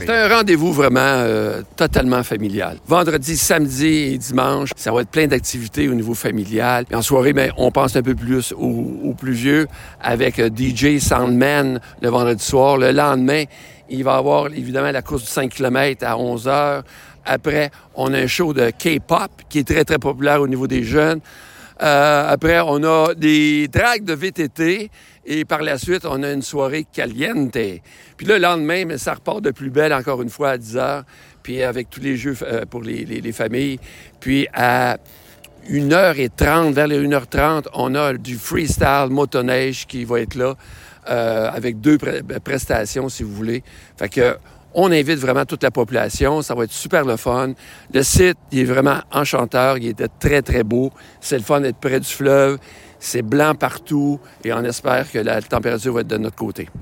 C'est un rendez-vous vraiment totalement familial. Vendredi, samedi et dimanche, ça va être plein d'activités au niveau familial. Et en soirée, on pense un peu plus aux plus vieux avec DJ Soundman le vendredi soir. Le lendemain, il va y avoir évidemment la course du 5 km à 11h. Après, on a un show de K-pop qui est très, très populaire au niveau des jeunes. Après, on a des drags de VTT et par la suite, on a une soirée caliente. Puis le lendemain, mais ça repart de plus belle encore une fois à 10h, puis avec tous les jeux pour les familles. Puis à 1h30, vers les 1h30, on a du freestyle motoneige qui va être là avec 2 prestations, si vous voulez. Fait que on invite vraiment toute la population. Ça va être super le fun. Le site, il est vraiment enchanteur. Il était très, très beau. C'est le fun d'être près du fleuve. C'est blanc partout et on espère que la température va être de notre côté.